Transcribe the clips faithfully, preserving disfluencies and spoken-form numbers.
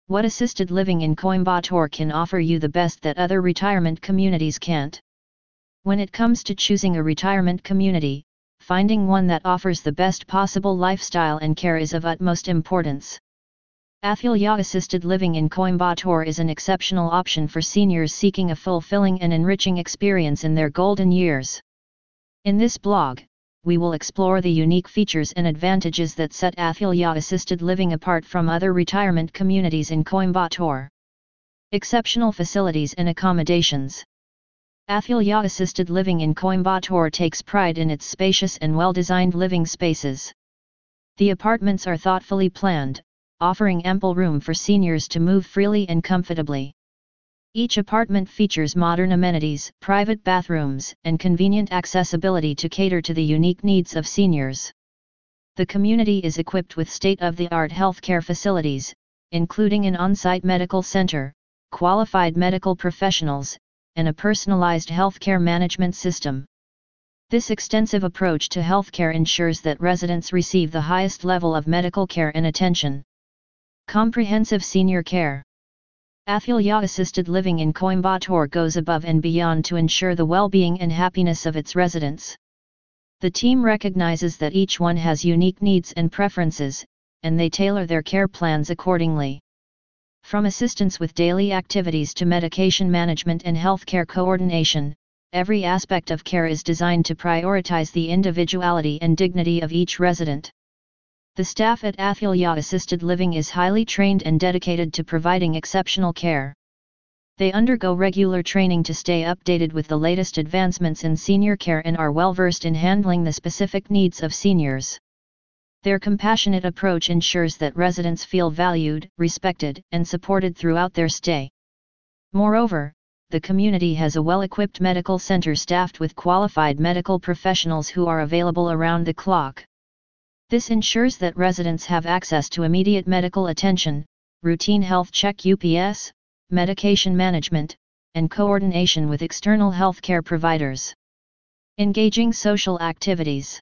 What assisted living in Coimbatore can offer you the best that other retirement communities can't? When it comes to choosing a retirement community, finding one that offers the best possible lifestyle and care is of utmost importance. Athilya Assisted Living in Coimbatore is an exceptional option for seniors seeking a fulfilling and enriching experience in their golden years. In this blog, we will explore the unique features and advantages that set Athilya Assisted Living apart from other retirement communities in Coimbatore. Exceptional facilities and accommodations. Athilya Assisted Living in Coimbatore takes pride in its spacious and well-designed living spaces. The apartments are thoughtfully planned, offering ample room for seniors to move freely and comfortably. Each apartment features modern amenities, private bathrooms, and convenient accessibility to cater to the unique needs of seniors. The community is equipped with state-of-the-art healthcare facilities, including an on-site medical center, qualified medical professionals, and a personalized healthcare management system. This extensive approach to healthcare ensures that residents receive the highest level of medical care and attention. Comprehensive senior care. Athilya Assisted Living in Coimbatore goes above and beyond to ensure the well-being and happiness of its residents. The team recognizes that each one has unique needs and preferences, and they tailor their care plans accordingly. From assistance with daily activities to medication management and healthcare coordination, every aspect of care is designed to prioritize the individuality and dignity of each resident. The staff at Athilya Assisted Living is highly trained and dedicated to providing exceptional care. They undergo regular training to stay updated with the latest advancements in senior care and are well versed in handling the specific needs of seniors. Their compassionate approach ensures that residents feel valued, respected, and supported throughout their stay. Moreover, the community has a well-equipped medical center staffed with qualified medical professionals who are available around the clock. This ensures that residents have access to immediate medical attention, routine health check U P S, medication management, and coordination with external healthcare providers. Engaging social activities.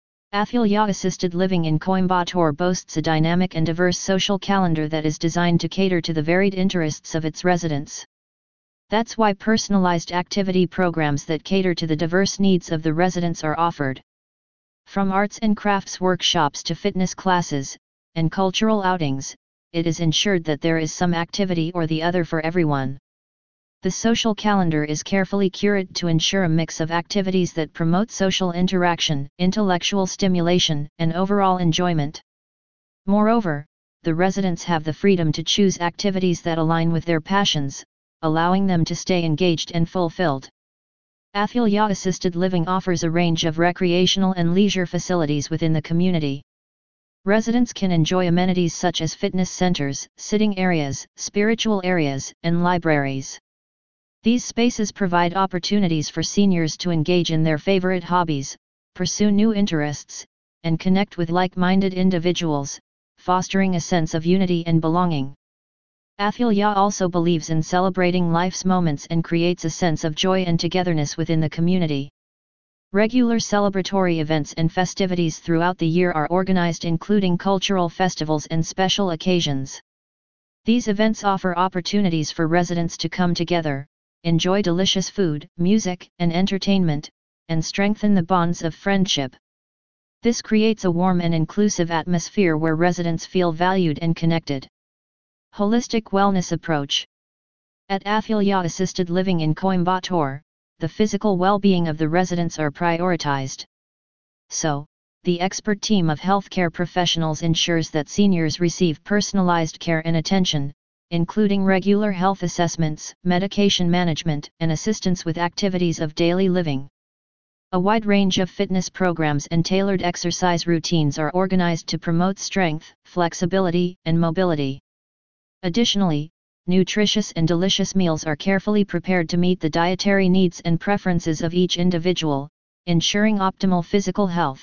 Athilya Assisted Living in Coimbatore boasts a dynamic and diverse social calendar that is designed to cater to the varied interests of its residents. That's why personalized activity programs that cater to the diverse needs of the residents are offered. From arts and crafts workshops to fitness classes, and cultural outings, it is ensured that there is some activity or the other for everyone. The social calendar is carefully curated to ensure a mix of activities that promote social interaction, intellectual stimulation, and overall enjoyment. Moreover, the residents have the freedom to choose activities that align with their passions, allowing them to stay engaged and fulfilled. Athilya Assisted Living offers a range of recreational and leisure facilities within the community. Residents can enjoy amenities such as fitness centers, sitting areas, spiritual areas, and libraries. These spaces provide opportunities for seniors to engage in their favorite hobbies, pursue new interests, and connect with like-minded individuals, fostering a sense of unity and belonging. Athilya also believes in celebrating life's moments and creates a sense of joy and togetherness within the community. Regular celebratory events and festivities throughout the year are organized, including cultural festivals and special occasions. These events offer opportunities for residents to come together, enjoy delicious food, music, and entertainment, and strengthen the bonds of friendship. This creates a warm and inclusive atmosphere where residents feel valued and connected. Holistic wellness approach. At Athilya Assisted Living in Coimbatore, the physical well-being of the residents are prioritized. So, the expert team of healthcare professionals ensures that seniors receive personalized care and attention, including regular health assessments, medication management, and assistance with activities of daily living. A wide range of fitness programs and tailored exercise routines are organized to promote strength, flexibility, and mobility. Additionally, nutritious and delicious meals are carefully prepared to meet the dietary needs and preferences of each individual, ensuring optimal physical health.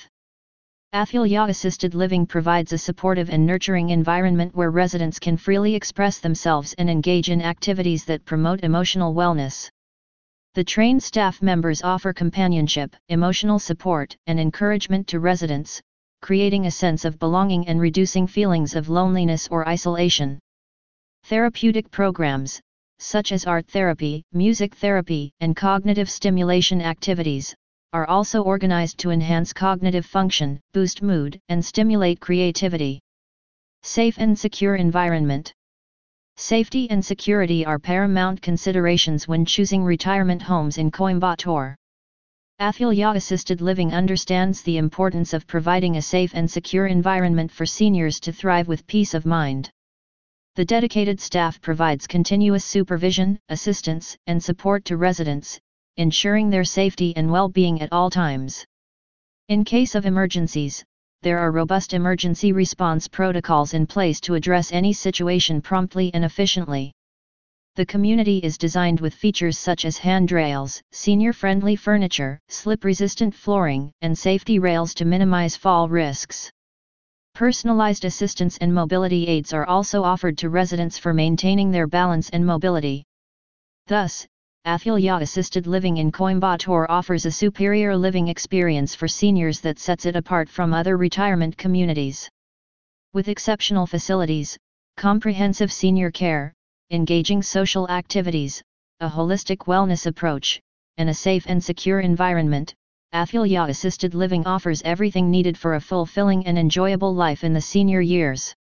Athilya Assisted Living provides a supportive and nurturing environment where residents can freely express themselves and engage in activities that promote emotional wellness. The trained staff members offer companionship, emotional support, and encouragement to residents, creating a sense of belonging and reducing feelings of loneliness or isolation. Therapeutic programs, such as art therapy, music therapy, and cognitive stimulation activities, are also organized to enhance cognitive function, boost mood, and stimulate creativity. Safe and secure environment. Safety and security are paramount considerations when choosing retirement homes in Coimbatore. Afilya Assisted Living understands the importance of providing a safe and secure environment for seniors to thrive with peace of mind. The dedicated staff provides continuous supervision, assistance, and support to residents, ensuring their safety and well-being at all times. In case of emergencies, there are robust emergency response protocols in place to address any situation promptly and efficiently. The community is designed with features such as handrails, senior-friendly furniture, slip-resistant flooring, and safety rails to minimize fall risks. Personalized assistance and mobility aids are also offered to residents for maintaining their balance and mobility. Thus, Afilya Assisted Living in Coimbatore offers a superior living experience for seniors that sets it apart from other retirement communities. With exceptional facilities, comprehensive senior care, engaging social activities, a holistic wellness approach, and a safe and secure environment, Afilya Assisted Living offers everything needed for a fulfilling and enjoyable life in the senior years.